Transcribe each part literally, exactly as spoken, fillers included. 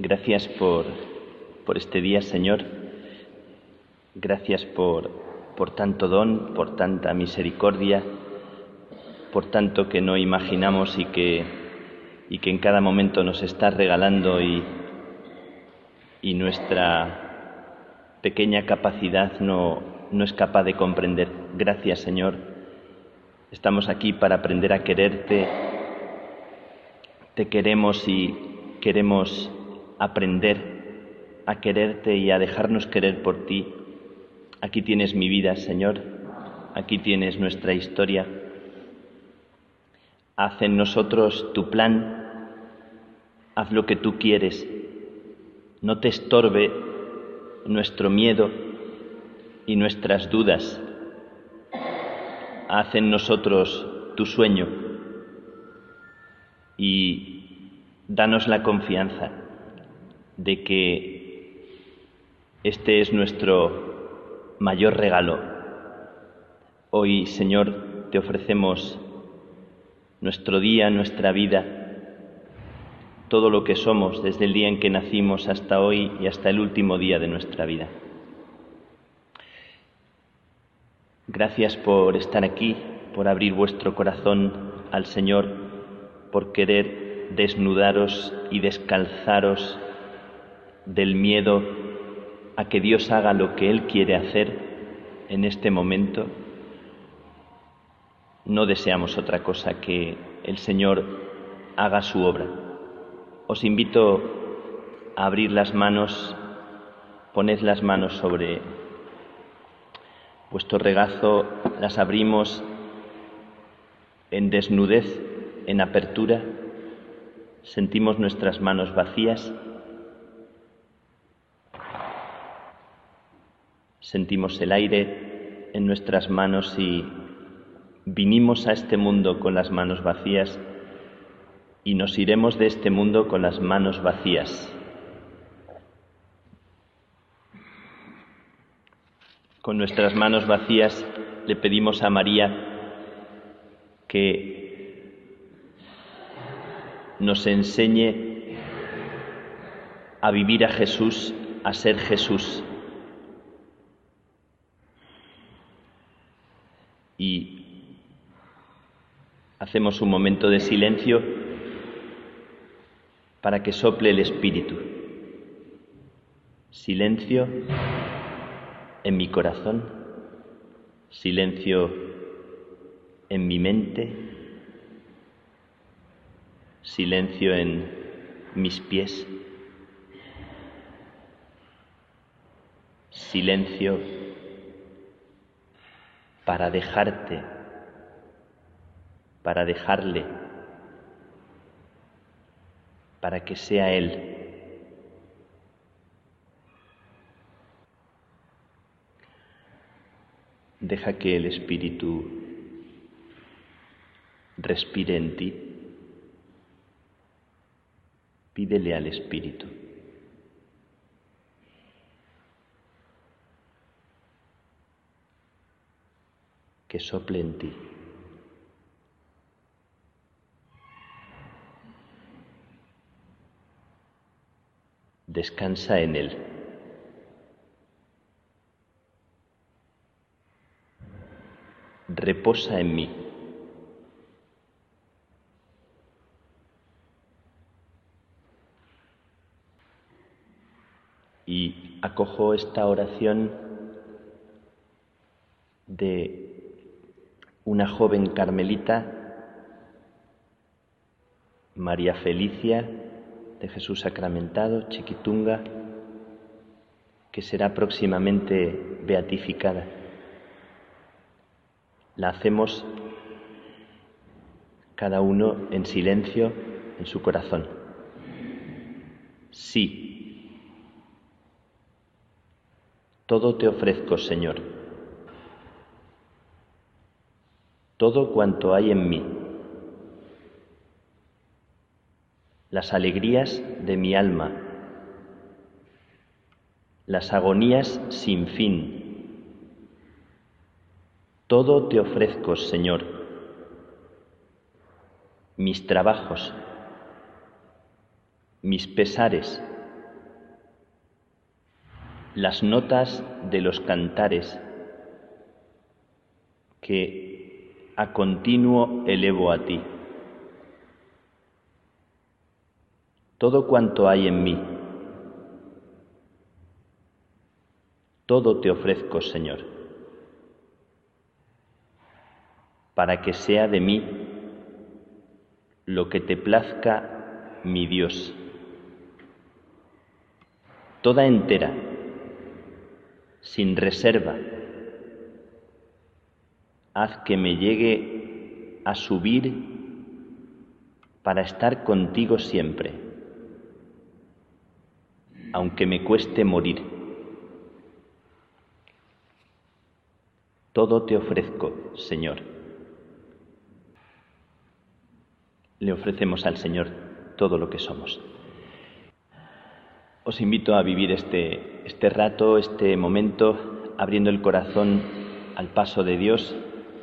Gracias por, por este día, Señor. Gracias por, por tanto don, por tanta misericordia, por tanto que no imaginamos y que, y que en cada momento nos estás regalando y, y nuestra pequeña capacidad no, no es capaz de comprender. Gracias, Señor. Estamos aquí para aprender a quererte. Te queremos y queremos aprender a quererte y a dejarnos querer por ti. Aquí tienes mi vida, Señor. Aquí tienes nuestra historia. Haz en nosotros tu plan. Haz lo que tú quieres. No te estorbe nuestro miedo y nuestras dudas. Haz en nosotros tu sueño y danos la confianza de que este es nuestro mayor regalo. Hoy, Señor, te ofrecemos nuestro día, nuestra vida, todo lo que somos desde el día en que nacimos hasta hoy y hasta el último día de nuestra vida. Gracias por estar aquí, por abrir vuestro corazón al Señor, por querer desnudaros y descalzaros del miedo a que Dios haga lo que Él quiere hacer en este momento. No deseamos otra cosa que el Señor haga su obra. Os invito a abrir las manos, poned las manos sobre vuestro regazo, las abrimos en desnudez, en apertura, sentimos nuestras manos vacías, sentimos el aire en nuestras manos y vinimos a este mundo con las manos vacías y nos iremos de este mundo con las manos vacías. Con nuestras manos vacías le pedimos a María que nos enseñe a vivir a Jesús, a ser Jesús. Y hacemos un momento de silencio para que sople el Espíritu. Silencio en mi corazón, silencio en mi mente, silencio en mis pies, silencio para dejarte, para dejarle, para que sea Él. Deja que el Espíritu respire en ti. Pídele al Espíritu que sople en ti. Descansa en Él. Reposa en mí. Y acojo esta oración de una joven carmelita, María Felicia de Jesús Sacramentado, Chiquitunga, que será próximamente beatificada. La hacemos cada uno en silencio en su corazón. Sí, todo te ofrezco, Señor, todo cuanto hay en mí, las alegrías de mi alma, las agonías sin fin. Todo te ofrezco, Señor, mis trabajos, mis pesares, las notas de los cantares que a continuo elevo a ti. Todo cuanto hay en mí, todo te ofrezco, Señor, para que sea de mí lo que te plazca, mi Dios. Toda entera, sin reserva, haz que me llegue a subir para estar contigo siempre, aunque me cueste morir. Todo te ofrezco, Señor. Le ofrecemos al Señor todo lo que somos. Os invito a vivir este, este rato, este momento, abriendo el corazón al paso de Dios.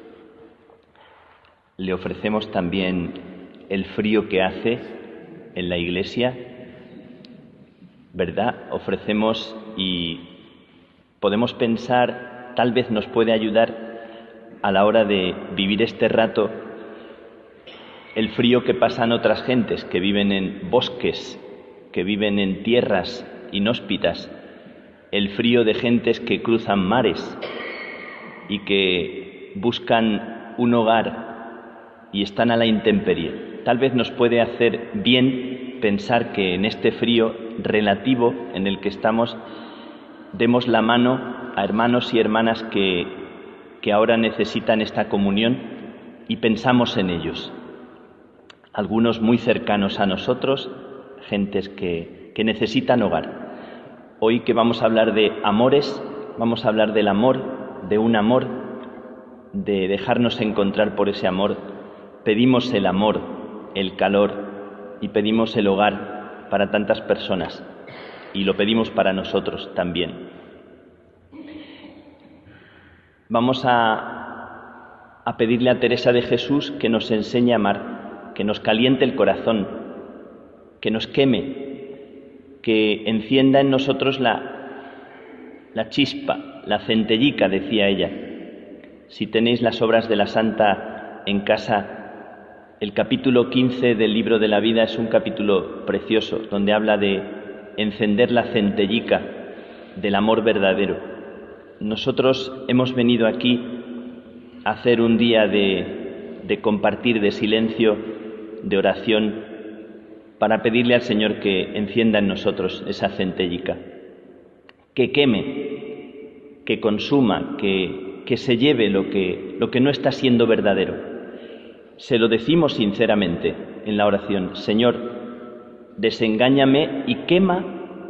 Le ofrecemos también el frío que hace en la iglesia, ¿verdad? Ofrecemos y podemos pensar, tal vez nos puede ayudar a la hora de vivir este rato, el frío que pasan otras gentes que viven en bosques, que viven en tierras inhóspitas, el frío de gentes que cruzan mares y que buscan un hogar y están a la intemperie. Tal vez nos puede hacer bien pensar que en este frío relativo en el que estamos demos la mano a hermanos y hermanas que, que ahora necesitan esta comunión y pensamos en ellos. Algunos muy cercanos a nosotros, gentes que, que necesitan hogar. Hoy que vamos a hablar de amores, vamos a hablar del amor, de un amor, de dejarnos encontrar por ese amor. Pedimos el amor, el calor y pedimos el hogar para tantas personas y lo pedimos para nosotros también. Vamos a, a pedirle a Teresa de Jesús que nos enseñe a amar, que nos caliente el corazón, que nos queme, que encienda en nosotros la, la chispa, la centellica, decía ella. Si tenéis las obras de la Santa en casa, el capítulo quince del libro de la vida es un capítulo precioso, donde habla de encender la centellica del amor verdadero. Nosotros hemos venido aquí a hacer un día de, de compartir, de silencio, de oración, para pedirle al Señor que encienda en nosotros esa centellica, que queme, que consuma, que, que se lleve lo que, lo que no está siendo verdadero. Se lo decimos sinceramente en la oración: Señor, desengáñame y quema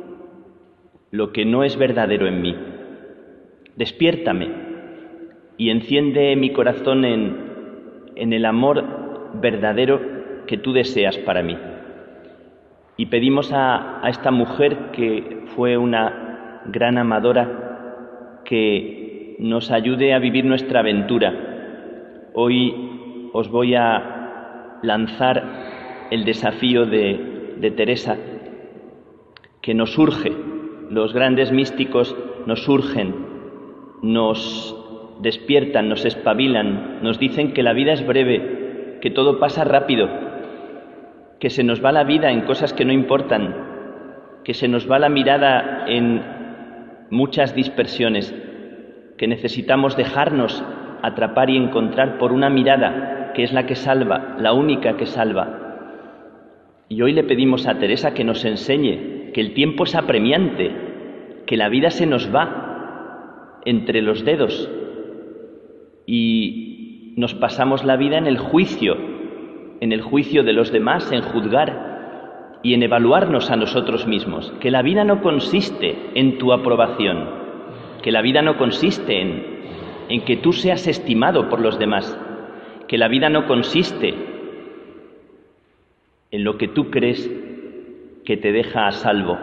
lo que no es verdadero en mí. Despiértame y enciende mi corazón en, en el amor verdadero que tú deseas para mí. Y pedimos a, a esta mujer, que fue una gran amadora, que nos ayude a vivir nuestra aventura. Hoy os voy a lanzar el desafío de, de Teresa, que nos urge. Los grandes místicos nos urgen, nos despiertan, nos espabilan, nos dicen que la vida es breve, que todo pasa rápido, que se nos va la vida en cosas que no importan, que se nos va la mirada en muchas dispersiones, que necesitamos dejarnos atrapar y encontrar por una mirada que es la que salva, la única que salva. Y hoy le pedimos a Teresa que nos enseñe que el tiempo es apremiante, que la vida se nos va entre los dedos y nos pasamos la vida en el juicio, en el juicio de los demás, en juzgar y en evaluarnos a nosotros mismos, que la vida no consiste en tu aprobación, que la vida no consiste en, en que tú seas estimado por los demás, que la vida no consiste en lo que tú crees que te deja a salvo.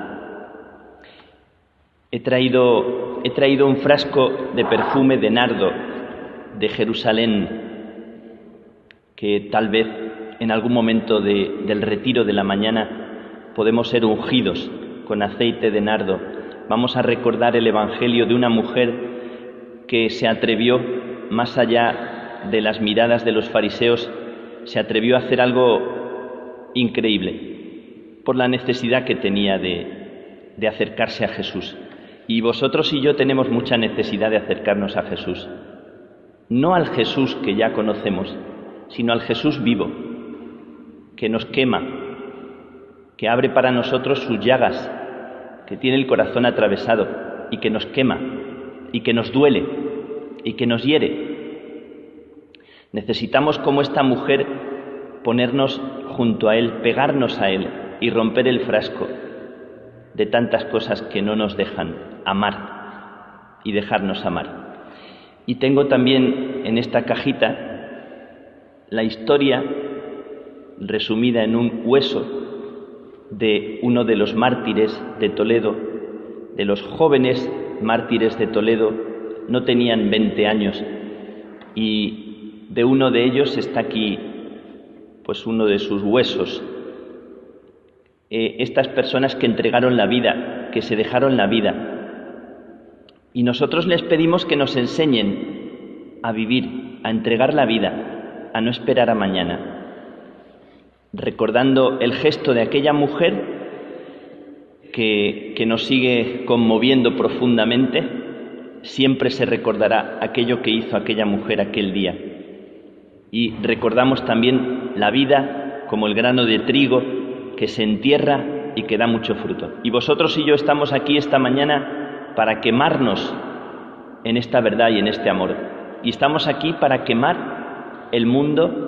He traído, he traído un frasco de perfume de nardo de Jerusalén, que tal vez en algún momento de, del retiro de la mañana podemos ser ungidos con aceite de nardo Vamos a recordar el Evangelio de una mujer que se atrevió, más allá de las miradas de los fariseos, se atrevió a hacer algo increíble por la necesidad que tenía de, de acercarse a Jesús. Y vosotros y yo tenemos mucha necesidad de acercarnos a Jesús. No al Jesús que ya conocemos, sino al Jesús vivo, que nos quema, que abre para nosotros sus llagas, que tiene el corazón atravesado y que nos quema y que nos duele y que nos hiere. Necesitamos, como esta mujer, ponernos junto a Él, pegarnos a Él y romper el frasco de tantas cosas que no nos dejan amar y dejarnos amar. Y tengo también en esta cajita la historia resumida en un hueso de uno de los mártires de Toledo, de los jóvenes mártires de Toledo. No tenían veinte años, y de uno de ellos está aquí pues uno de sus huesos. Eh, estas personas que entregaron la vida, que se dejaron la vida, y nosotros les pedimos que nos enseñen a vivir, a entregar la vida, a no esperar a mañana. Recordando el gesto de aquella mujer que, que nos sigue conmoviendo profundamente, siempre se recordará aquello que hizo aquella mujer aquel día. Y recordamos también la vida como el grano de trigo que se entierra y que da mucho fruto. Y vosotros y yo estamos aquí esta mañana para quemarnos en esta verdad y en este amor. Y estamos aquí para quemar el mundo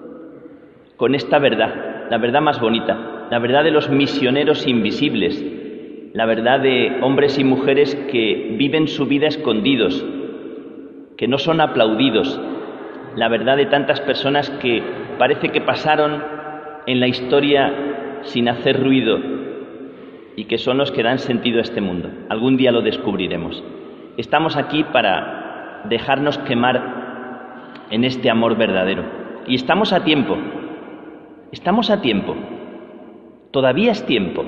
con esta verdad, la verdad más bonita, la verdad de los misioneros invisibles, la verdad de hombres y mujeres que viven su vida escondidos, que no son aplaudidos, la verdad de tantas personas que parece que pasaron en la historia sin hacer ruido y que son los que dan sentido a este mundo. Algún día lo descubriremos. Estamos aquí para dejarnos quemar en este amor verdadero. Y estamos a tiempo. Estamos a tiempo, todavía es tiempo.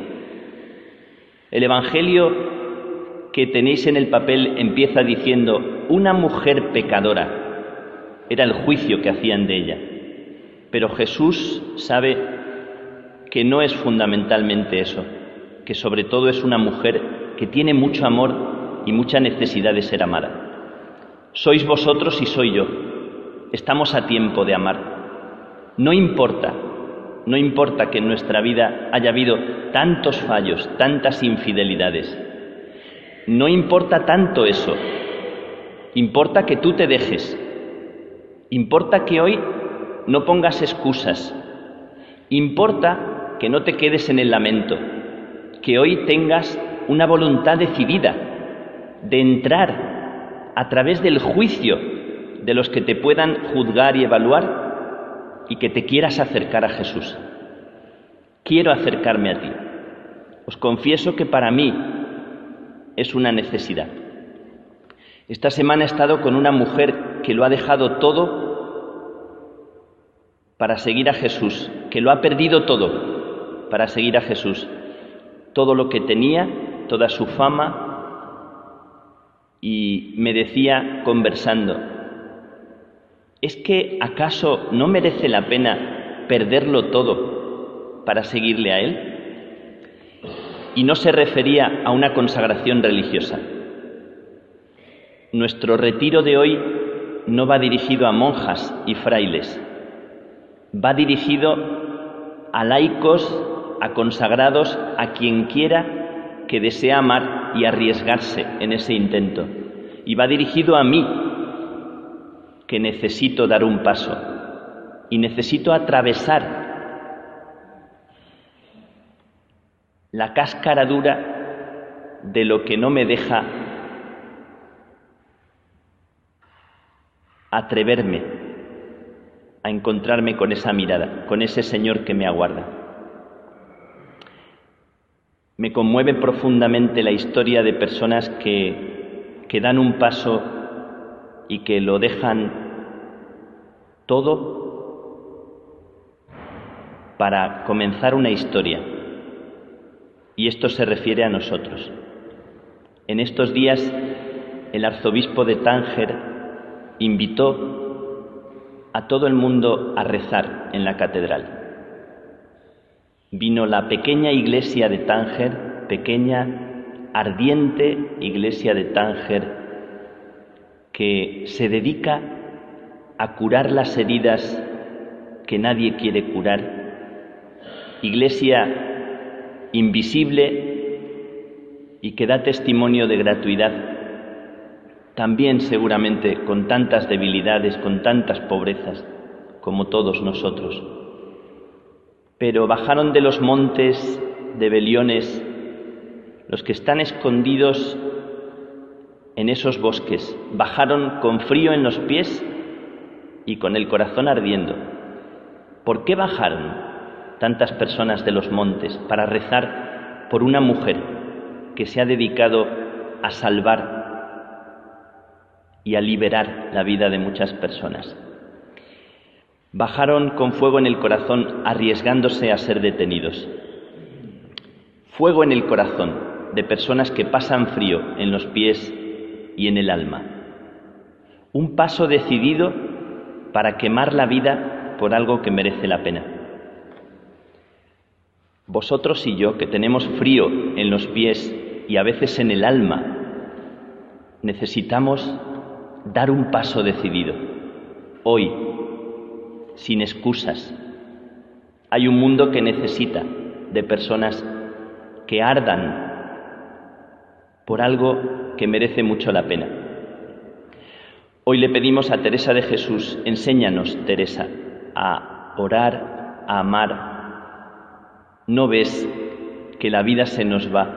El Evangelio que tenéis en el papel empieza diciendo: una mujer pecadora. Era el juicio que hacían de ella. Pero Jesús sabe que no es fundamentalmente eso, que sobre todo es una mujer que tiene mucho amor y mucha necesidad de ser amada. Sois vosotros y soy yo. Estamos a tiempo de amar. No importa. No importa que en nuestra vida haya habido tantos fallos, tantas infidelidades. No importa tanto eso. Importa que tú te dejes. Importa que hoy no pongas excusas. Importa que no te quedes en el lamento. Que hoy tengas una voluntad decidida de entrar a través del juicio de los que te puedan juzgar y evaluar, y que te quieras acercar a Jesús. Quiero acercarme a ti. Os confieso que para mí es una necesidad. Esta semana he estado con una mujer que lo ha dejado todo para seguir a Jesús, que lo ha perdido todo para seguir a Jesús. Todo lo que tenía, toda su fama, y me decía conversando: ¿es que acaso no merece la pena perderlo todo para seguirle a Él? Y no se refería a una consagración religiosa. Nuestro retiro de hoy no va dirigido a monjas y frailes, va dirigido a laicos, a consagrados, a quien quiera que desea amar y arriesgarse en ese intento. Y va dirigido a mí, que necesito dar un paso y necesito atravesar la cáscara dura de lo que no me deja atreverme a encontrarme con esa mirada, con ese Señor que me aguarda. Me conmueve profundamente la historia de personas que, que dan un paso y que lo dejan todo para comenzar una historia. Y esto se refiere a nosotros. En estos días el arzobispo de Tánger invitó a todo el mundo a rezar en la catedral. Vino la pequeña iglesia de Tánger, pequeña, ardiente iglesia de Tánger, que se dedica a curar las heridas que nadie quiere curar. Iglesia invisible y que da testimonio de gratuidad, también seguramente con tantas debilidades, con tantas pobrezas, como todos nosotros. Pero bajaron de los montes de Beliones los que están escondidos en esos bosques, bajaron con frío en los pies y con el corazón ardiendo. ¿Por qué bajaron tantas personas de los montes? Para rezar por una mujer que se ha dedicado a salvar y a liberar la vida de muchas personas. Bajaron con fuego en el corazón, arriesgándose a ser detenidos. Fuego en el corazón de personas que pasan frío en los pies y en el alma. Un paso decidido para quemar la vida por algo que merece la pena. Vosotros y yo, que tenemos frío en los pies y a veces en el alma, necesitamos dar un paso decidido. Hoy, sin excusas. Hay un mundo que necesita de personas que ardan por algo que merece mucho la pena. Hoy le pedimos a Teresa de Jesús, enséñanos, Teresa, a orar, a amar. ¿No ves que la vida se nos va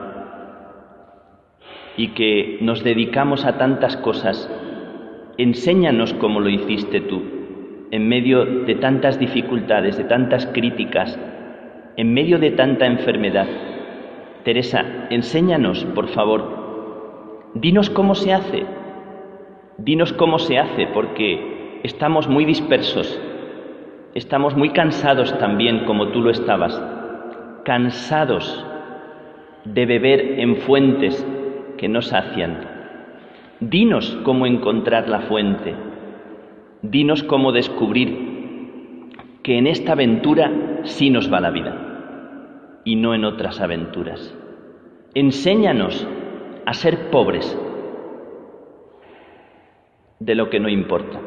y que nos dedicamos a tantas cosas? Enséñanos cómo lo hiciste tú, en medio de tantas dificultades, de tantas críticas, en medio de tanta enfermedad. Teresa, enséñanos, por favor. Dinos cómo se hace. Dinos cómo se hace, porque estamos muy dispersos. Estamos muy cansados también, como tú lo estabas. Cansados de beber en fuentes que no sacian. Dinos cómo encontrar la fuente. Dinos cómo descubrir que en esta aventura sí nos va la vida y no en otras aventuras. Enséñanos a ser pobres de lo que no importa.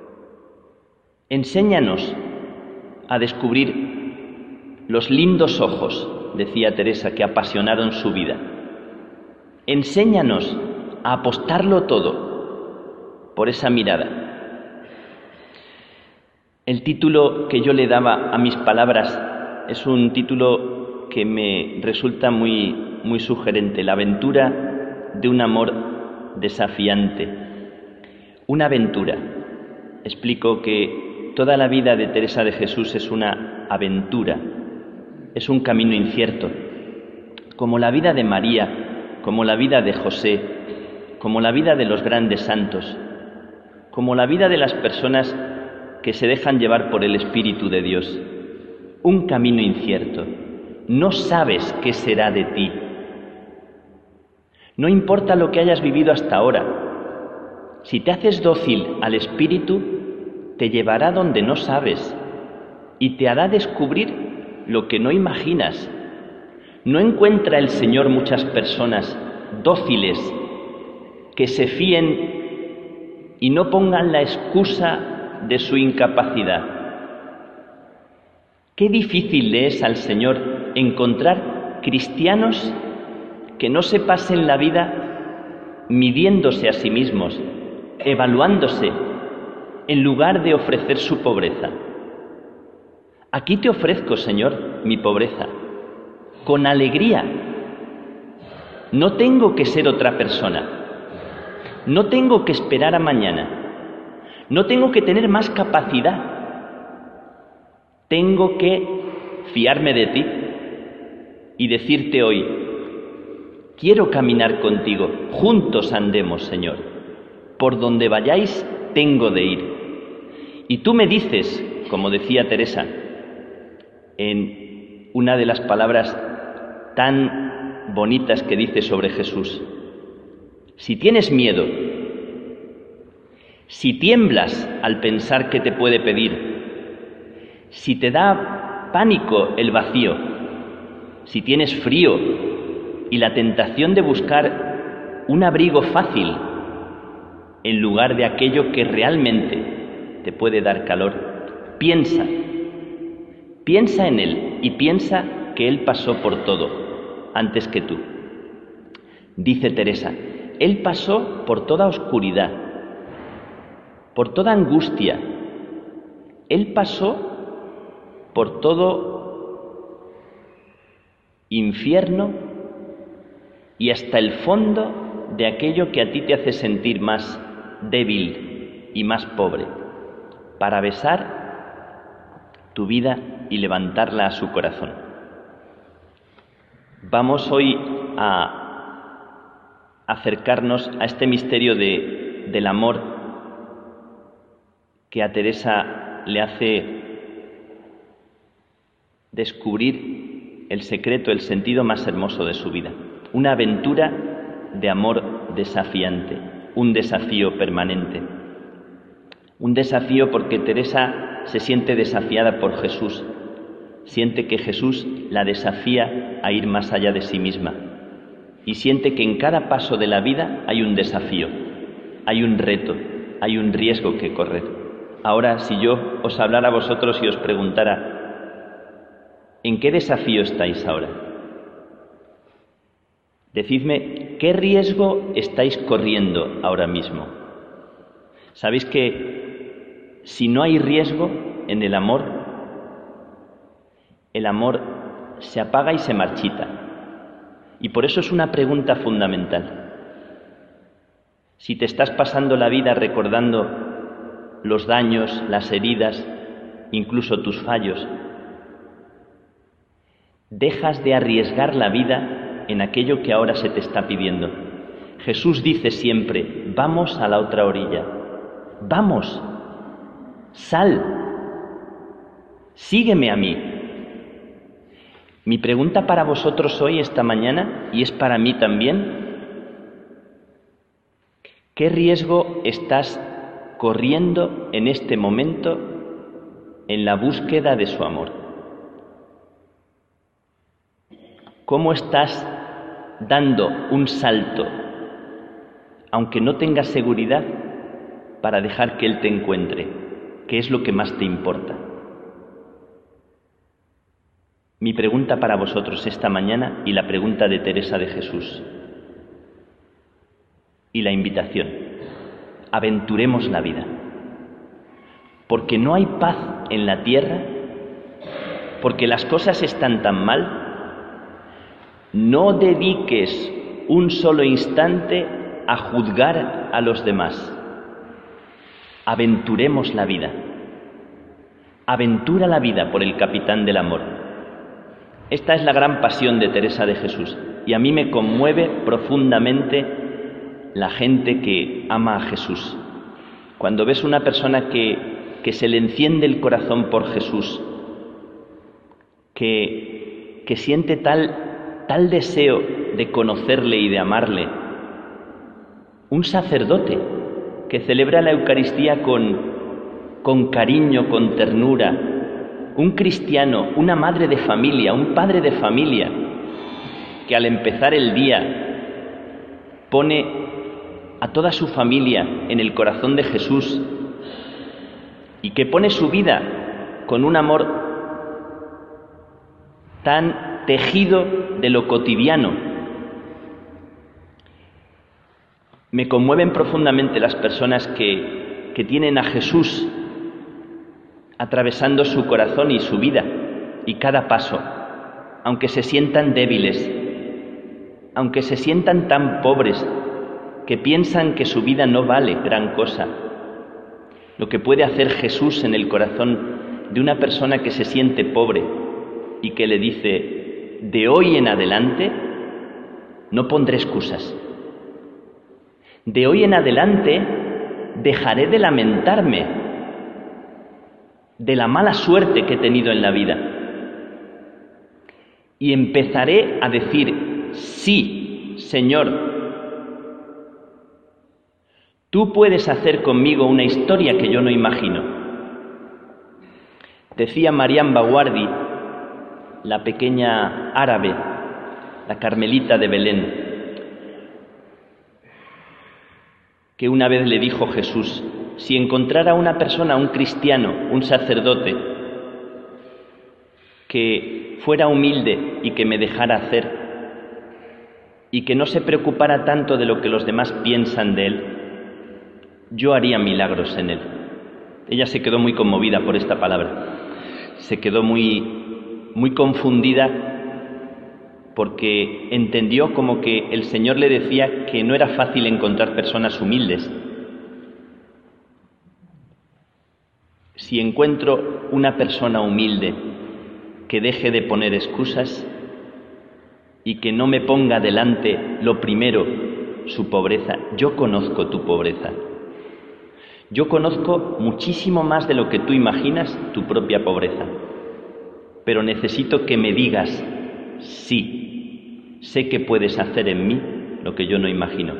Enséñanos a descubrir los lindos ojos, decía Teresa, que apasionaron su vida. Enséñanos a apostarlo todo por esa mirada. El título que yo le daba a mis palabras es un título que me resulta muy, muy sugerente: la aventura de un amor desafiante. Una aventura. Explico que toda la vida de Teresa de Jesús es una aventura, es un camino incierto, como la vida de María, como la vida de José, como la vida de los grandes santos, como la vida de las personas que se dejan llevar por el Espíritu de Dios. Un camino incierto. No sabes qué será de ti. No importa lo que hayas vivido hasta ahora. Si te haces dócil al Espíritu, te llevará donde no sabes y te hará descubrir lo que no imaginas. No encuentra el Señor muchas personas dóciles que se fíen y no pongan la excusa de su incapacidad. Qué difícil le es al Señor encontrar cristianos que no se pasen la vida midiéndose a sí mismos, evaluándose, en lugar de ofrecer su pobreza. Aquí te ofrezco, Señor, mi pobreza, con alegría. No tengo que ser otra persona. No tengo que esperar a mañana. No tengo que tener más capacidad. Tengo que fiarme de ti y decirte hoy: quiero caminar contigo, juntos andemos, Señor. Por donde vayáis, tengo de ir. Y tú me dices, como decía Teresa, en una de las palabras tan bonitas que dice sobre Jesús: Si tienes miedo, si tiemblas al pensar que te puede pedir, si te da pánico el vacío, si tienes frío y la tentación de buscar un abrigo fácil en lugar de aquello que realmente te puede dar calor, piensa, piensa en Él y piensa que Él pasó por todo antes que tú. Dice Teresa, Él pasó por toda oscuridad, por toda angustia. Él pasó por todo infierno y hasta el fondo de aquello que a ti te hace sentir más débil y más pobre, para besar tu vida y levantarla a su corazón. Vamos hoy a acercarnos a este misterio de, del amor que a Teresa le hace descubrir el secreto, el sentido más hermoso de su vida. Una aventura de amor desafiante, un desafío permanente. Un desafío porque Teresa se siente desafiada por Jesús, siente que Jesús la desafía a ir más allá de sí misma y siente que en cada paso de la vida hay un desafío, hay un reto, hay un riesgo que correr. Ahora, si yo os hablara a vosotros y os preguntara, ¿en qué desafío estáis ahora? Decidme, ¿qué riesgo estáis corriendo ahora mismo? ¿Sabéis que si no hay riesgo en el amor, el amor se apaga y se marchita? Y por eso es una pregunta fundamental. Si te estás pasando la vida recordando los daños, las heridas, incluso tus fallos, dejas de arriesgar la vida en aquello que ahora se te está pidiendo. Jesús dice siempre, vamos a la otra orilla, vamos, sal, sígueme a mí. Mi pregunta para vosotros hoy, esta mañana, y es para mí también, ¿qué riesgo estás corriendo en este momento en la búsqueda de su amor? ¿Cómo estás dando un salto, aunque no tengas seguridad, para dejar que Él te encuentre? ¿Qué es lo que más te importa? Mi pregunta para vosotros esta mañana y la pregunta de Teresa de Jesús y la invitación: aventuremos la vida, porque no hay paz en la tierra, porque las cosas están tan mal. No dediques un solo instante a juzgar a los demás. Aventuremos la vida. Aventura la vida por el capitán del amor. Esta es la gran pasión de Teresa de Jesús y a mí me conmueve profundamente la gente que ama a Jesús. Cuando ves una persona que, que se le enciende el corazón por Jesús, que, que siente tal, tal deseo de conocerle y de amarle, un sacerdote que celebra la Eucaristía con, con cariño, con ternura, un cristiano, una madre de familia, un padre de familia, que al empezar el día pone a toda su familia en el corazón de Jesús y que pone su vida con un amor tan tejido de lo cotidiano. Me conmueven profundamente las personas que, que tienen a Jesús atravesando su corazón y su vida y cada paso, aunque se sientan débiles, aunque se sientan tan pobres que piensan que su vida no vale gran cosa. Lo que puede hacer Jesús en el corazón de una persona que se siente pobre y que le dice: de hoy en adelante no pondré excusas. De hoy en adelante dejaré de lamentarme de la mala suerte que he tenido en la vida y empezaré a decir: sí, Señor, Tú puedes hacer conmigo una historia que yo no imagino. Decía Mariam Bawardi, la pequeña árabe, la carmelita de Belén, que una vez le dijo Jesús: si encontrara una persona, un cristiano, un sacerdote, que fuera humilde y que me dejara hacer, y que no se preocupara tanto de lo que los demás piensan de él, yo haría milagros en él. Ella se quedó muy conmovida por esta palabra, se quedó muy, muy confundida, porque entendió como que el Señor le decía que no era fácil encontrar personas humildes. Si encuentro una persona humilde que deje de poner excusas y que no me ponga delante lo primero, su pobreza. Yo conozco tu pobreza. Yo conozco muchísimo más de lo que tú imaginas tu propia pobreza. Pero necesito que me digas: sí, sé que puedes hacer en mí lo que yo no imagino.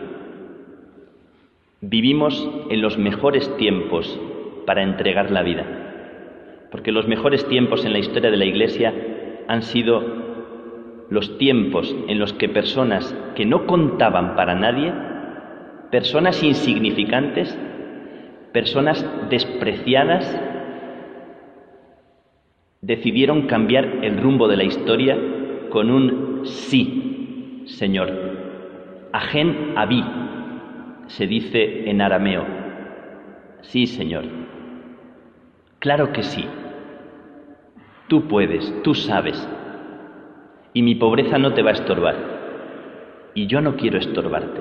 Vivimos en los mejores tiempos para entregar la vida, porque los mejores tiempos en la historia de la Iglesia han sido los tiempos en los que personas que no contaban para nadie, personas insignificantes, personas despreciadas, decidieron cambiar el rumbo de la historia con un sí, Señor. Ajen abí, se dice en arameo. Sí, Señor. Claro que sí. Tú puedes, tú sabes. Y mi pobreza no te va a estorbar. Y yo no quiero estorbarte.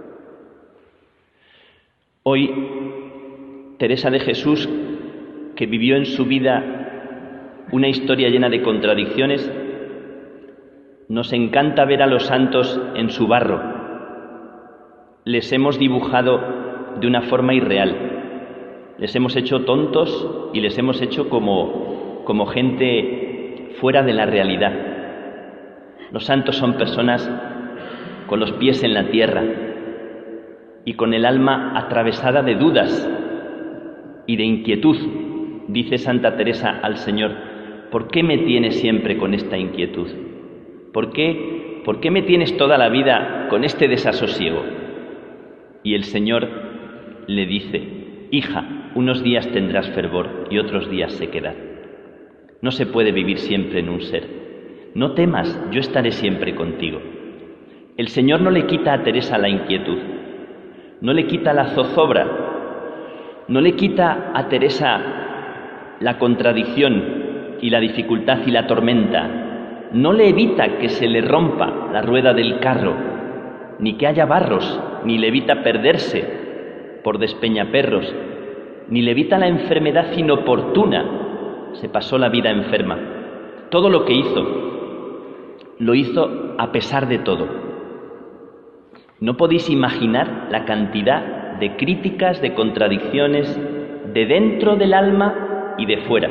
Hoy, Teresa de Jesús, que vivió en su vida una historia llena de contradicciones, nos encanta ver a los santos en su barro. Les hemos dibujado de una forma irreal. Les hemos hecho tontos y les hemos hecho como, como gente fuera de la realidad. Los santos son personas con los pies en la tierra y con el alma atravesada de dudas y de inquietud. Dice Santa Teresa al Señor: ¿por qué me tienes siempre con esta inquietud? ¿Por qué, por qué me tienes toda la vida con este desasosiego? Y el Señor le dice: hija, unos días tendrás fervor y otros días sequedad. No se puede vivir siempre en un ser. No temas, yo estaré siempre contigo. El Señor no le quita a Teresa la inquietud, no le quita la zozobra, no le quita a Teresa la contradicción y la dificultad y la tormenta, no le evita que se le rompa la rueda del carro, ni que haya barros, ni le evita perderse por despeñaperros, ni le evita la enfermedad inoportuna. Se pasó la vida enferma. Todo lo que hizo, lo hizo a pesar de todo. No podéis imaginar la cantidad de críticas, de contradicciones, de dentro del alma y de fuera.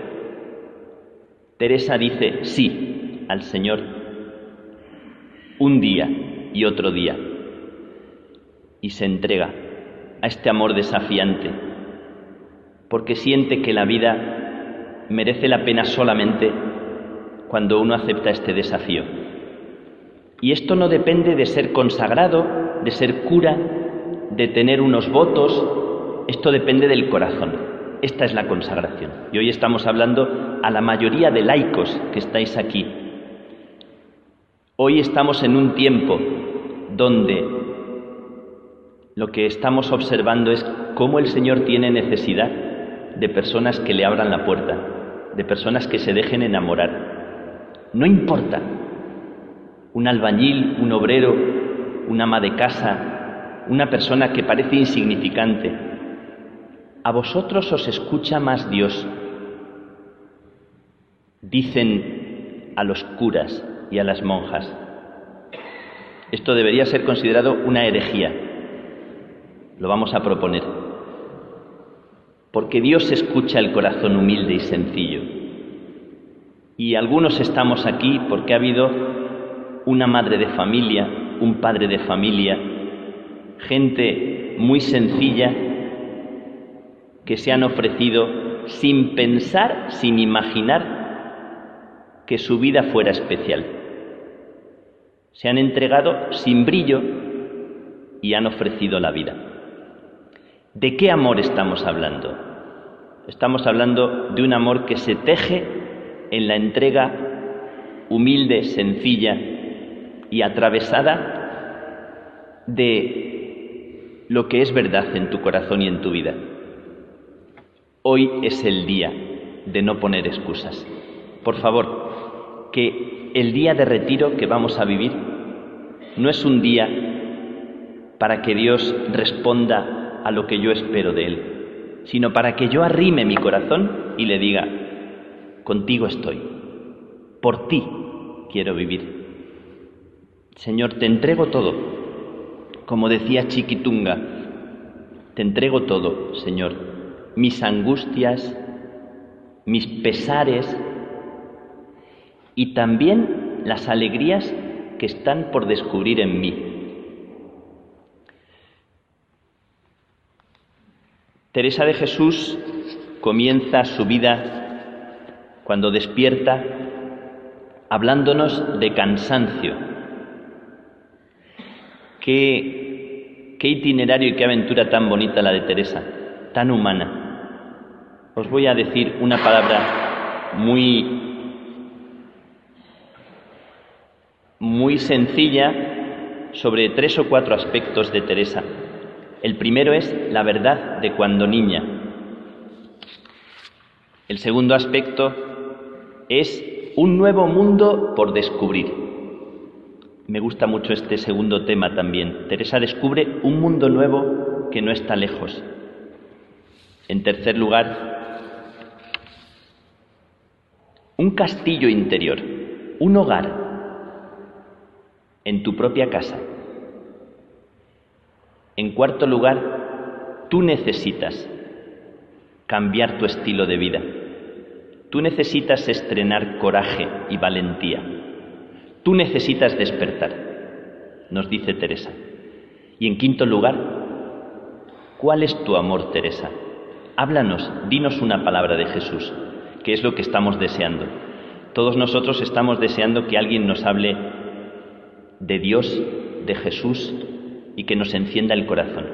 Teresa dice sí al Señor un día y otro día, y se entrega a este amor desafiante, porque siente que la vida merece la pena solamente cuando uno acepta este desafío. Y esto no depende de ser consagrado, de ser cura, de tener unos votos. Esto depende del corazón. Esta es la consagración. Y hoy estamos hablando a la mayoría de laicos que estáis aquí. Hoy estamos en un tiempo donde lo que estamos observando es cómo el Señor tiene necesidad de personas que le abran la puerta, de personas que se dejen enamorar. No importa, un albañil, un obrero, una ama de casa, una persona que parece insignificante. A vosotros os escucha más Dios, dicen a los curas y a las monjas. Esto debería ser considerado una herejía. Lo vamos a proponer. Porque Dios escucha el corazón humilde y sencillo. Y algunos estamos aquí porque ha habido una madre de familia, un padre de familia, gente muy sencilla que se han ofrecido sin pensar, sin imaginar que su vida fuera especial. Se han entregado sin brillo y han ofrecido la vida. ¿De qué amor estamos hablando? Estamos hablando de un amor que se teje en la entrega humilde, sencilla y atravesada de lo que es verdad en tu corazón y en tu vida. Hoy es el día de no poner excusas. Por favor, que el día de retiro que vamos a vivir no es un día para que Dios responda a lo que yo espero de Él, sino para que yo arrime mi corazón y le diga: contigo estoy, por ti quiero vivir. Señor, te entrego todo, como decía Chiquitunga, te entrego todo, Señor, mis angustias, mis pesares y también las alegrías que están por descubrir en mí. Teresa de Jesús comienza su vida cuando despierta hablándonos de cansancio. Qué, qué itinerario y qué aventura tan bonita la de Teresa, tan humana. Os voy a decir una palabra muy, muy sencilla sobre tres o cuatro aspectos de Teresa. El primero es la verdad de cuando niña. El segundo aspecto es un nuevo mundo por descubrir. Me gusta mucho este segundo tema también. Teresa descubre un mundo nuevo que no está lejos. En tercer lugar, un castillo interior, un hogar en tu propia casa. En cuarto lugar, tú necesitas cambiar tu estilo de vida. Tú necesitas estrenar coraje y valentía. Tú necesitas despertar, nos dice Teresa. Y en quinto lugar, ¿cuál es tu amor, Teresa? Háblanos, dinos una palabra de Jesús, que es lo que estamos deseando. Todos nosotros estamos deseando que alguien nos hable de Dios, de Jesús, y que nos encienda el corazón.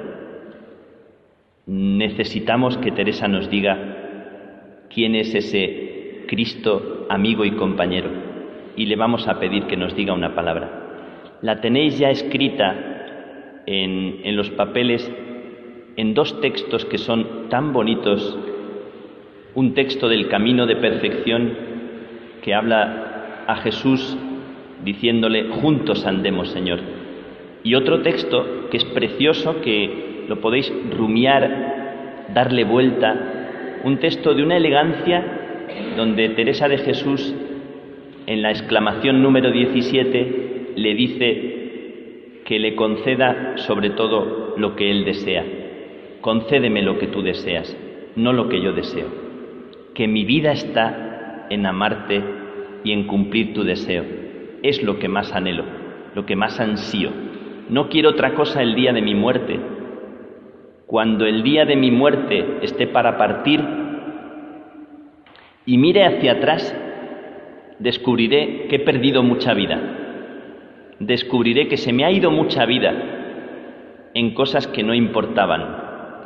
Necesitamos que Teresa nos diga quién es ese Cristo amigo y compañero, y le vamos a pedir que nos diga una palabra. La tenéis ya escrita en, en los papeles en dos textos que son tan bonitos. Un texto del Camino de Perfección que habla a Jesús diciéndole: juntos andemos, Señor. Y otro texto que es precioso, que lo podéis rumiar, darle vuelta, un texto de una elegancia donde Teresa de Jesús, en la exclamación número diecisiete, le dice que le conceda sobre todo lo que él desea. Concédeme lo que tú deseas, no lo que yo deseo. Que mi vida está en amarte y en cumplir tu deseo. Es lo que más anhelo, lo que más ansío. No quiero otra cosa el día de mi muerte. Cuando el día de mi muerte esté para partir y mire hacia atrás, descubriré que he perdido mucha vida. Descubriré que se me ha ido mucha vida en cosas que no importaban.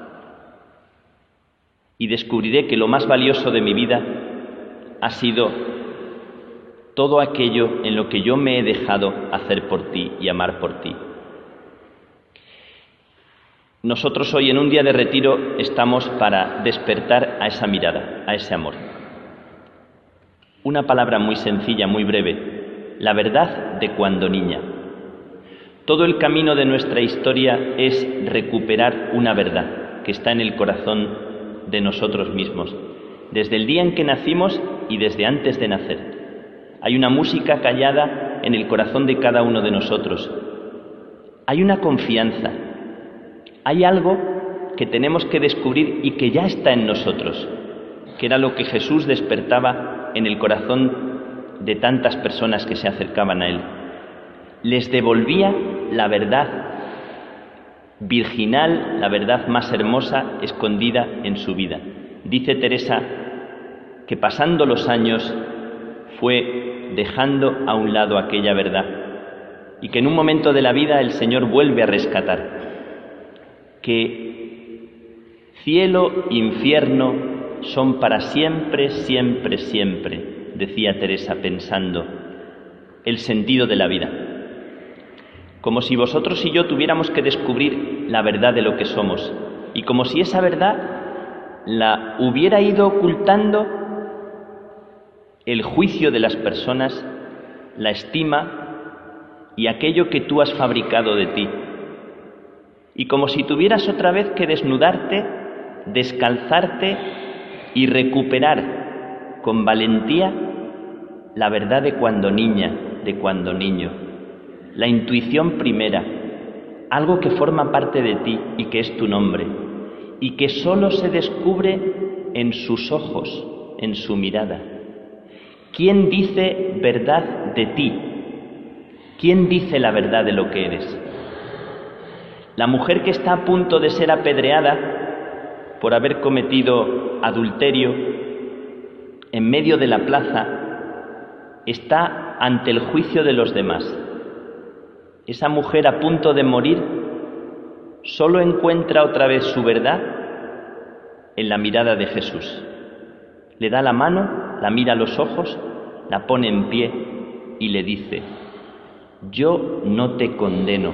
Y descubriré que lo más valioso de mi vida ha sido todo aquello en lo que yo me he dejado hacer por ti y amar por ti. Nosotros hoy, en un día de retiro, estamos para despertar a esa mirada, a ese amor. Una palabra muy sencilla, muy breve: la verdad de cuando niña. Todo el camino de nuestra historia es recuperar una verdad que está en el corazón de nosotros mismos, desde el día en que nacimos y desde antes de nacer. Hay una música callada en el corazón de cada uno de nosotros. Hay una confianza. Hay algo que tenemos que descubrir y que ya está en nosotros, que era lo que Jesús despertaba en el corazón de tantas personas que se acercaban a Él. Les devolvía la verdad virginal, la verdad más hermosa escondida en su vida. Dice Teresa que pasando los años fue dejando a un lado aquella verdad y que en un momento de la vida el Señor vuelve a rescatar, que cielo, infierno son para siempre, siempre, siempre, decía Teresa pensando el sentido de la vida. Como si vosotros y yo tuviéramos que descubrir la verdad de lo que somos y como si esa verdad la hubiera ido ocultando el juicio de las personas, la estima y aquello que tú has fabricado de ti. Y como si tuvieras otra vez que desnudarte, descalzarte y recuperar con valentía la verdad de cuando niña, de cuando niño, la intuición primera, algo que forma parte de ti y que es tu nombre, y que solo se descubre en sus ojos, en su mirada. ¿Quién dice verdad de ti? ¿Quién dice la verdad de lo que eres? La mujer que está a punto de ser apedreada por haber cometido adulterio en medio de la plaza está ante el juicio de los demás. Esa mujer a punto de morir solo encuentra otra vez su verdad en la mirada de Jesús. Le da la mano, la mira a los ojos, la pone en pie y le dice: yo no te condeno.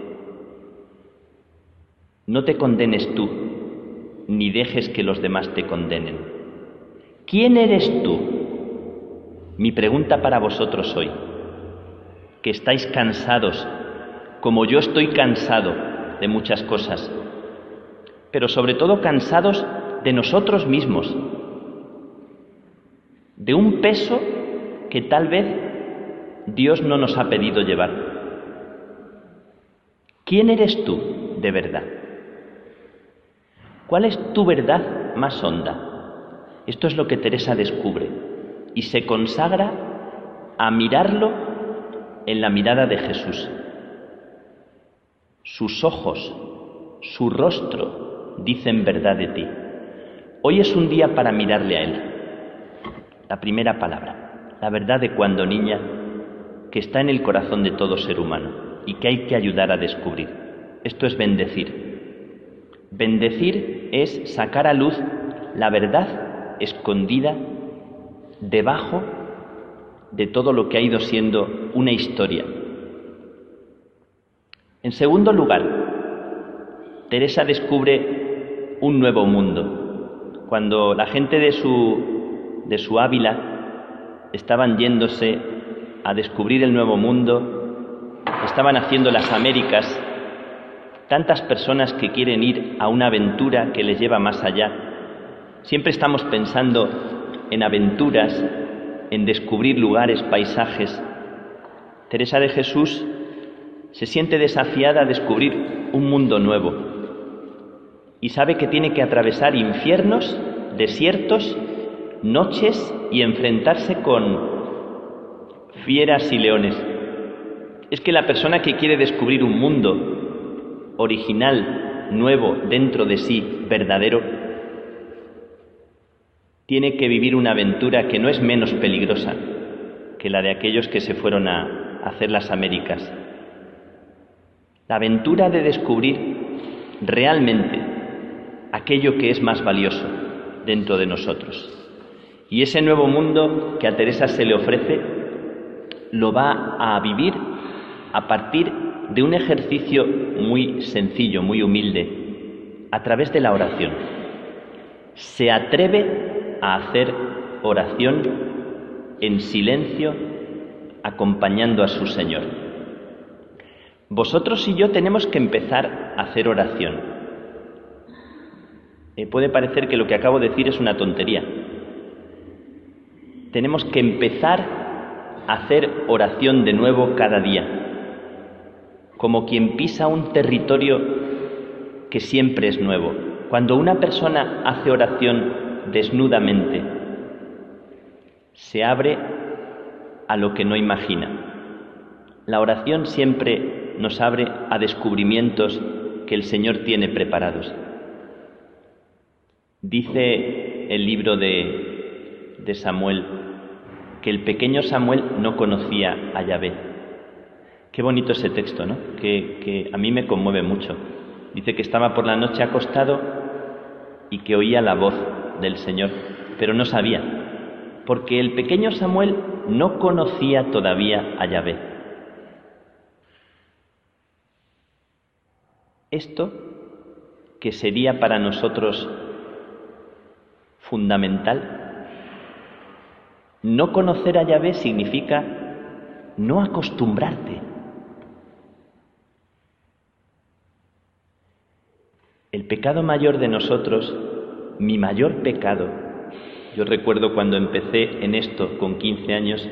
No te condenes tú, ni dejes que los demás te condenen. ¿Quién eres tú? Mi pregunta para vosotros hoy, que estáis cansados, como yo estoy cansado de muchas cosas, pero sobre todo cansados de nosotros mismos, de un peso que tal vez Dios no nos ha pedido llevar. ¿Quién eres tú de verdad? ¿Cuál es tu verdad más honda? Esto es lo que Teresa descubre y se consagra a mirarlo en la mirada de Jesús. Sus ojos, su rostro dicen verdad de ti. Hoy es un día para mirarle a Él. La primera palabra, la verdad de cuando niña, que está en el corazón de todo ser humano y que hay que ayudar a descubrir. Esto es bendecir. Bendecir es sacar a luz la verdad escondida debajo de todo lo que ha ido siendo una historia. En segundo lugar, Teresa descubre un nuevo mundo. Cuando la gente de su, de su Ávila estaban yéndose a descubrir el nuevo mundo, estaban haciendo las Américas, tantas personas que quieren ir a una aventura que les lleva más allá. Siempre estamos pensando en aventuras, en descubrir lugares, paisajes. Teresa de Jesús se siente desafiada a descubrir un mundo nuevo y sabe que tiene que atravesar infiernos, desiertos, noches y enfrentarse con fieras y leones. Es que la persona que quiere descubrir un mundo original, nuevo, dentro de sí, verdadero, tiene que vivir una aventura que no es menos peligrosa que la de aquellos que se fueron a hacer las Américas. La aventura de descubrir realmente aquello que es más valioso dentro de nosotros. Y ese nuevo mundo que a Teresa se le ofrece lo va a vivir a partir de un ejercicio muy sencillo, muy humilde, a través de la oración. Se atreve a hacer oración en silencio, acompañando a su Señor. Vosotros y yo tenemos que empezar a hacer oración. Eh, puede parecer que lo que acabo de decir es una tontería. Tenemos que empezar a hacer oración de nuevo cada día, como quien pisa un territorio que siempre es nuevo. Cuando una persona hace oración desnudamente, se abre a lo que no imagina. La oración siempre nos abre a descubrimientos que el Señor tiene preparados. Dice el libro de, de Samuel que el pequeño Samuel no conocía a Yahvé. Qué bonito ese texto, ¿no? Que, que a mí me conmueve mucho. Dice que estaba por la noche acostado y que oía la voz del Señor, pero no sabía, porque el pequeño Samuel no conocía todavía a Yahvé. Esto, que sería para nosotros fundamental, no conocer a Yahvé significa no acostumbrarte. El pecado mayor de nosotros, mi mayor pecado, yo recuerdo cuando empecé en esto con quince años,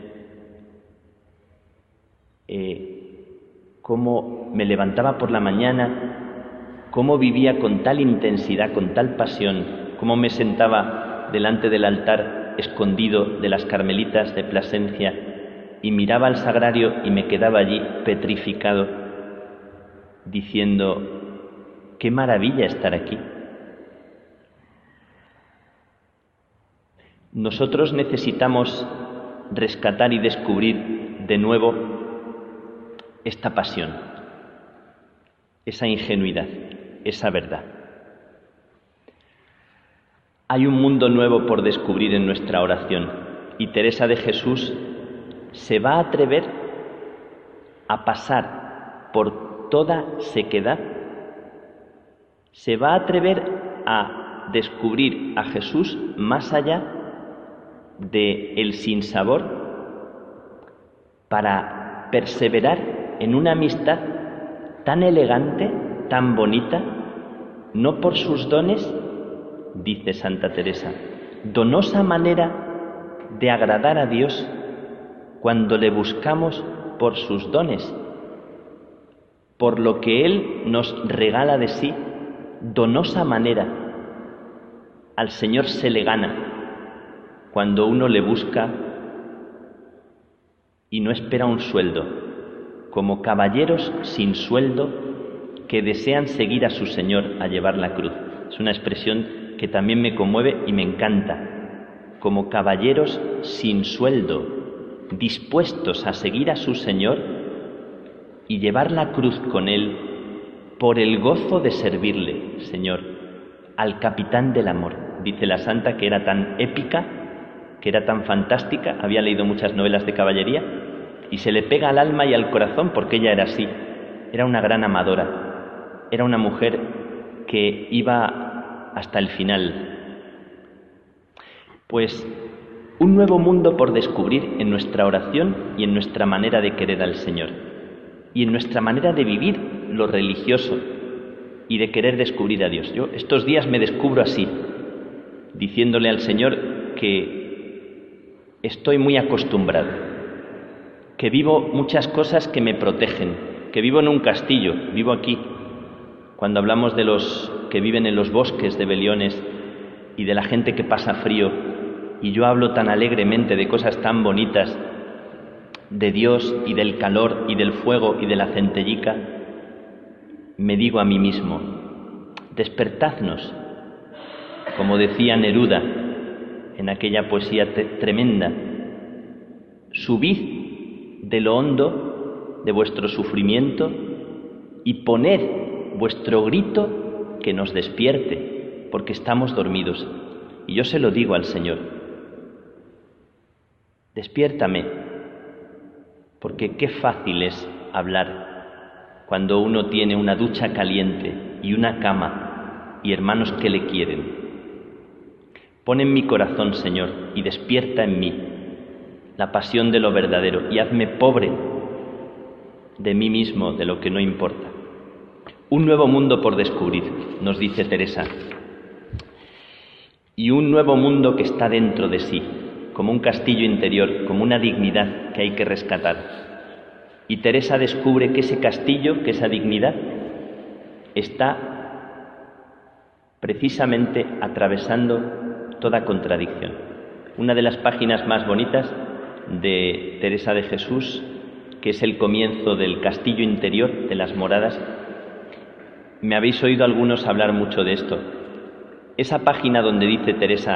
eh, cómo me levantaba por la mañana, cómo vivía con tal intensidad, con tal pasión, cómo me sentaba delante del altar escondido de las carmelitas de Plasencia y miraba al sagrario y me quedaba allí petrificado, diciendo: ¡qué maravilla estar aquí! Nosotros necesitamos rescatar y descubrir de nuevo esta pasión, esa ingenuidad, esa verdad. Hay un mundo nuevo por descubrir en nuestra oración y Teresa de Jesús se va a atrever a pasar por toda sequedad, se va a atrever a descubrir a Jesús más allá de el sinsabor para perseverar en una amistad tan elegante, tan bonita, no por sus dones, dice Santa Teresa, donosa manera de agradar a Dios cuando le buscamos por sus dones, por lo que Él nos regala de sí, donosa manera. Al Señor se le gana cuando uno le busca y no espera un sueldo, como caballeros sin sueldo que desean seguir a su Señor a llevar la cruz. Es una expresión que también me conmueve y me encanta. Como caballeros sin sueldo, dispuestos a seguir a su Señor y llevar la cruz con Él por el gozo de servirle, Señor, al capitán del amor. Dice la santa que era tan épica, que era tan fantástica, había leído muchas novelas de caballería, y se le pega al alma y al corazón porque ella era así, era una gran amadora, era una mujer que iba hasta el final. Pues un nuevo mundo por descubrir en nuestra oración y en nuestra manera de querer al Señor, y en nuestra manera de vivir lo religioso y de querer descubrir a Dios. Yo estos días me descubro así, diciéndole al Señor que estoy muy acostumbrado, que vivo muchas cosas que me protegen, que vivo en un castillo, vivo aquí. Cuando hablamos de los que viven en los bosques de Beliones y de la gente que pasa frío, y yo hablo tan alegremente de cosas tan bonitas, de Dios y del calor y del fuego y de la centellica, me digo a mí mismo: despertadnos, como decía Neruda en aquella poesía te- tremenda, subid de lo hondo de vuestro sufrimiento y poned vuestro grito que nos despierte, porque estamos dormidos. Y yo se lo digo al Señor: despiértame, porque qué fácil es hablar cuando uno tiene una ducha caliente y una cama y hermanos que le quieren. Pon en mi corazón, Señor, y despierta en mí la pasión de lo verdadero y hazme pobre de mí mismo, de lo que no importa. Un nuevo mundo por descubrir, nos dice Teresa, y un nuevo mundo que está dentro de sí, como un castillo interior, como una dignidad que hay que rescatar. Y Teresa descubre que ese castillo, que esa dignidad, está precisamente atravesando toda contradicción. Una de las páginas más bonitas de Teresa de Jesús, que es el comienzo del castillo interior, de las moradas, Me habéis oído algunos hablar mucho de esto. Esa página donde dice Teresa,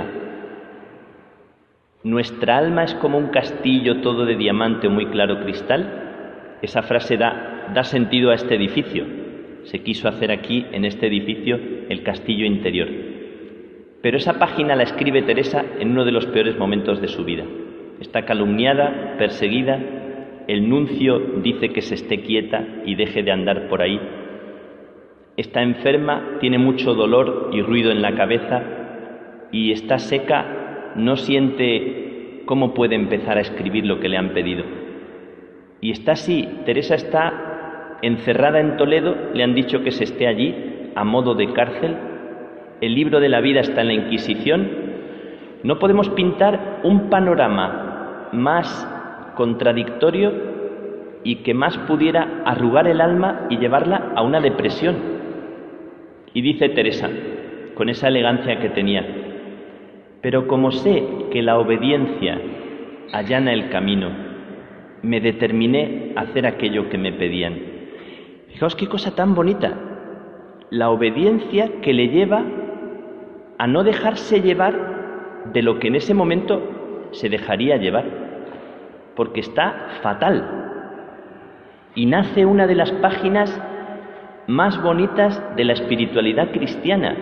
nuestra alma es como un castillo todo de diamante o muy claro cristal, esa frase da, da sentido a este edificio. Se quiso hacer aquí, en este edificio, el castillo interior. Pero esa página la escribe Teresa en uno de los peores momentos de su vida. Está calumniada, perseguida, el nuncio dice que se esté quieta y deje de andar por ahí. Está enferma, tiene mucho dolor y ruido en la cabeza y está seca, no siente cómo puede empezar a escribir lo que le han pedido. Y está así, Teresa está encerrada en Toledo, le han dicho que se esté allí a modo de cárcel, el libro de la vida está en la Inquisición. No podemos pintar un panorama más contradictorio y que más pudiera arrugar el alma y llevarla a una depresión. Y dice Teresa, con esa elegancia que tenía, pero como sé que la obediencia allana el camino, me determiné a hacer aquello que me pedían. Fijaos qué cosa tan bonita, la obediencia que le lleva a no dejarse llevar de lo que en ese momento se dejaría llevar, porque está fatal. Y nace una de las páginas más bonitas de la espiritualidad cristiana.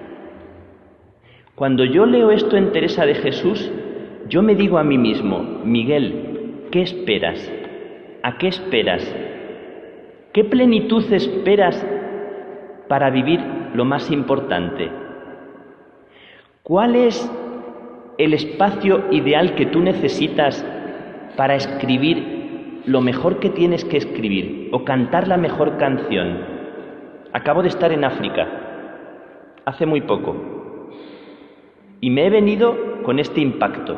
Cuando yo leo esto en Teresa de Jesús, yo me digo a mí mismo, Miguel, ¿qué esperas? ¿A qué esperas? ¿Qué plenitud esperas para vivir lo más importante? ¿Cuál es el espacio ideal que tú necesitas para escribir lo mejor que tienes que escribir o cantar la mejor canción? Acabo de estar en África, hace muy poco, y me he venido con este impacto.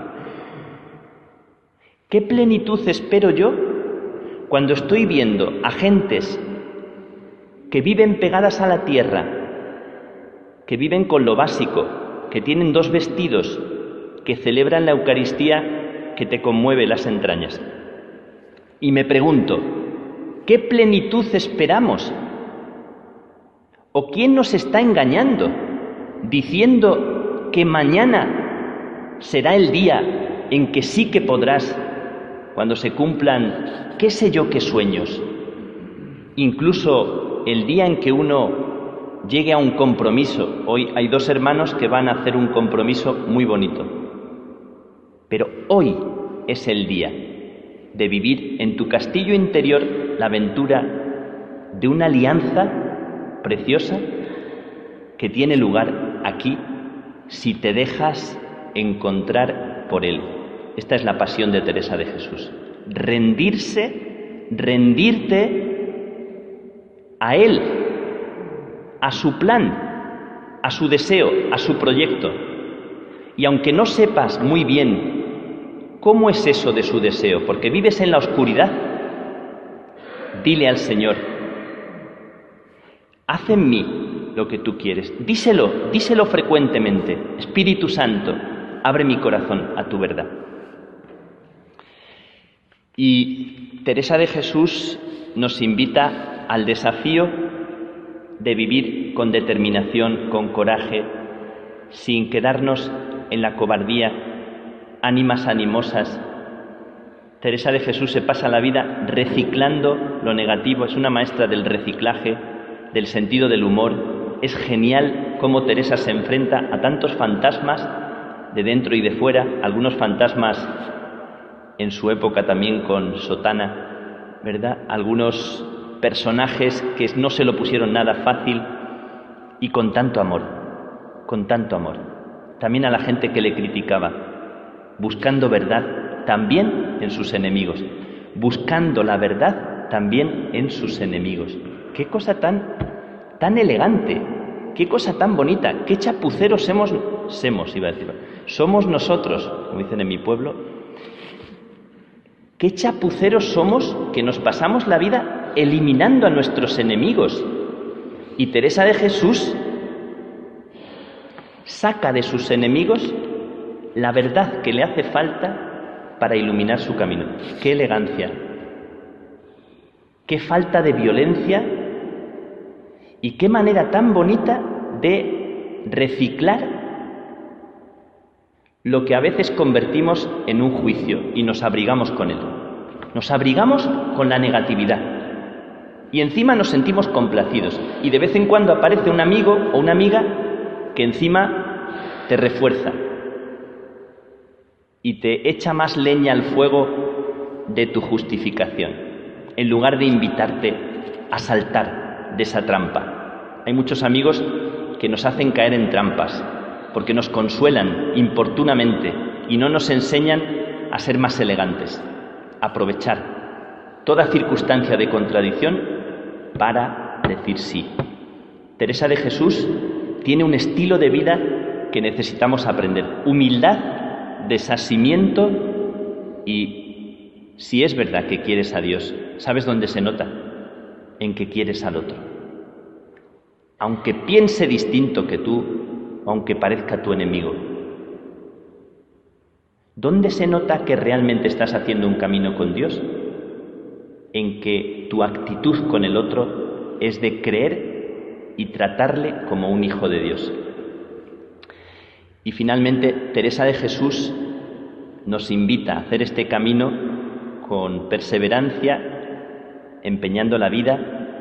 ¿Qué plenitud espero yo cuando estoy viendo a gentes que viven pegadas a la tierra, que viven con lo básico, que tienen dos vestidos, que celebran la Eucaristía que te conmueve las entrañas? Y me pregunto, ¿qué plenitud esperamos? ¿O quién nos está engañando diciendo que mañana será el día en que sí que podrás, cuando se cumplan qué sé yo qué sueños? Incluso el día en que uno llegue a un compromiso. Hoy hay dos hermanos que van a hacer un compromiso muy bonito. Pero hoy es el día de vivir en tu castillo interior la aventura de una alianza preciosa que tiene lugar aquí si te dejas encontrar por Él. Esta es la pasión de Teresa de Jesús. Rendirse, rendirte a Él, a su plan, a su deseo, a su proyecto. Y aunque no sepas muy bien cómo es eso de su deseo, porque vives en la oscuridad, dile al Señor, haz en mí lo que tú quieres. Díselo, díselo frecuentemente. Espíritu Santo, abre mi corazón a tu verdad. Y Teresa de Jesús nos invita al desafío de vivir con determinación, con coraje, sin quedarnos en la cobardía, ánimas animosas. Teresa de Jesús se pasa la vida reciclando lo negativo, es una maestra del reciclaje, del sentido del humor. Es genial cómo Teresa se enfrenta a tantos fantasmas de dentro y de fuera, algunos fantasmas en su época también con sotana, ¿verdad? Algunos personajes que no se lo pusieron nada fácil y con tanto amor, con tanto amor. También a la gente que le criticaba, buscando verdad también en sus enemigos, buscando la verdad también en sus enemigos. Qué cosa tan, tan elegante, qué cosa tan bonita, qué chapuceros somos, somos, iba a decir, somos nosotros, como dicen en mi pueblo, qué chapuceros somos que nos pasamos la vida eliminando a nuestros enemigos. Y Teresa de Jesús saca de sus enemigos la verdad que le hace falta para iluminar su camino. Qué elegancia, qué falta de violencia Y qué manera tan bonita de reciclar lo que a veces convertimos en un juicio y nos abrigamos con él. Nos abrigamos con la negatividad y encima nos sentimos complacidos y de vez en cuando aparece un amigo o una amiga que encima te refuerza y te echa más leña al fuego de tu justificación, en lugar de invitarte a saltar de esa trampa. Hay muchos amigos que nos hacen caer en trampas porque nos consuelan importunamente y no nos enseñan a ser más elegantes, a aprovechar toda circunstancia de contradicción para decir sí. Teresa de Jesús tiene un estilo de vida que necesitamos aprender: humildad, desasimiento y, si es verdad que quieres a Dios, ¿sabes dónde se nota? En que quieres al otro. Aunque piense distinto que tú, aunque parezca tu enemigo. ¿Dónde se nota que realmente estás haciendo un camino con Dios? En que tu actitud con el otro es de creer y tratarle como un hijo de Dios. Y finalmente, Teresa de Jesús nos invita a hacer este camino con perseverancia, empeñando la vida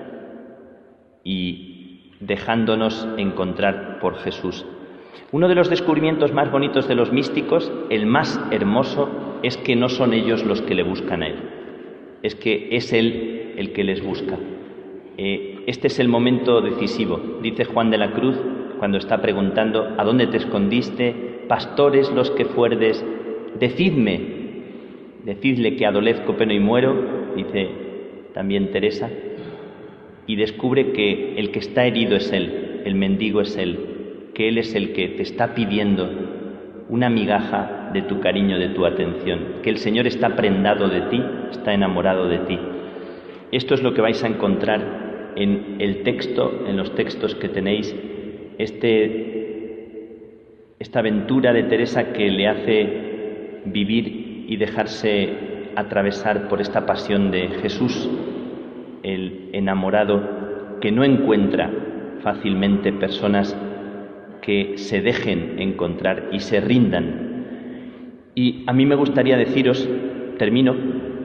y dejándonos encontrar por Jesús. Uno de los descubrimientos más bonitos de los místicos, el más hermoso, es que no son ellos los que le buscan a Él, es que es Él el que les busca. Eh, este es el momento decisivo. Dice Juan de la Cruz, cuando está preguntando: ¿a dónde te escondiste? Pastores los que fuerdes, decidme, decidle que adolezco, peno y muero, dice también Teresa, y descubre que el que está herido es Él, el mendigo es Él, que Él es el que te está pidiendo una migaja de tu cariño, de tu atención, que el Señor está prendado de ti, está enamorado de ti. Esto es lo que vais a encontrar en el texto, en los textos que tenéis, este, esta aventura de Teresa que le hace vivir y dejarse atravesar por esta pasión de Jesús, el enamorado que no encuentra fácilmente personas que se dejen encontrar y se rindan. Y a mí me gustaría deciros, termino,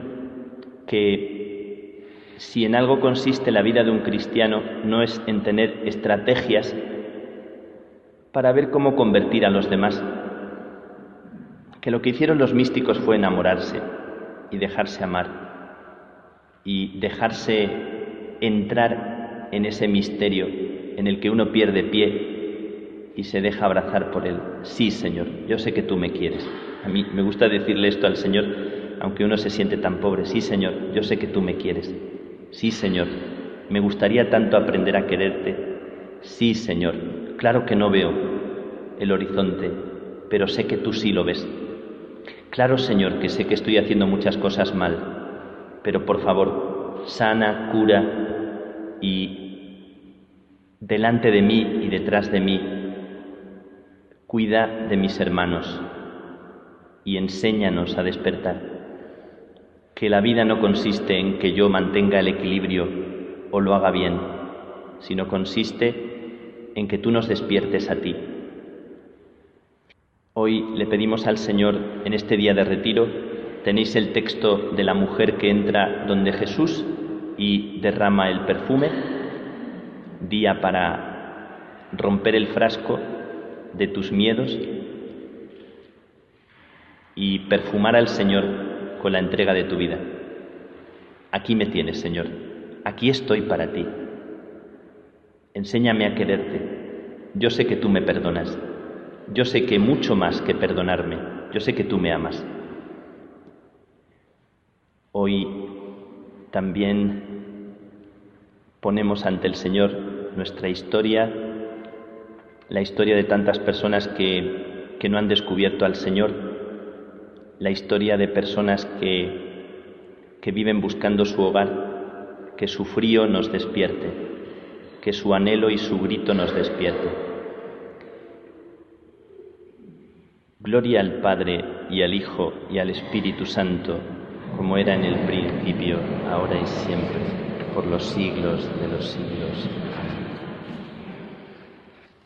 que si en algo consiste la vida de un cristiano, no es en tener estrategias para ver cómo convertir a los demás, que lo que hicieron los místicos fue enamorarse y dejarse amar y dejarse entrar en ese misterio en el que uno pierde pie y se deja abrazar por Él. Sí, Señor, yo sé que tú me quieres. A mí me gusta decirle esto al Señor, aunque uno se siente tan pobre. Sí, Señor, yo sé que tú me quieres. Sí, Señor, me gustaría tanto aprender a quererte. Sí, Señor, claro que no veo el horizonte, pero sé que tú sí lo ves. Claro, Señor, que sé que estoy haciendo muchas cosas mal, pero por favor, sana, cura y delante de mí y detrás de mí, cuida de mis hermanos y enséñanos a despertar. Que la vida no consiste en que yo mantenga el equilibrio o lo haga bien, sino consiste en que tú nos despiertes a ti. Hoy le pedimos al Señor, en este día de retiro, tenéis el texto de la mujer que entra donde Jesús y derrama el perfume, día para romper el frasco de tus miedos y perfumar al Señor con la entrega de tu vida. Aquí me tienes, Señor, aquí estoy para ti. Enséñame a quererte. Yo sé que tú me perdonas. Yo sé que mucho más que perdonarme, yo sé que tú me amas. Hoy también ponemos ante el Señor nuestra historia, la historia de tantas personas que, que no han descubierto al Señor, la historia de personas que, que viven buscando su hogar, que su frío nos despierte, que su anhelo y su grito nos despierte. Gloria al Padre y al Hijo y al Espíritu Santo, como era en el principio, ahora y siempre, por los siglos de los siglos.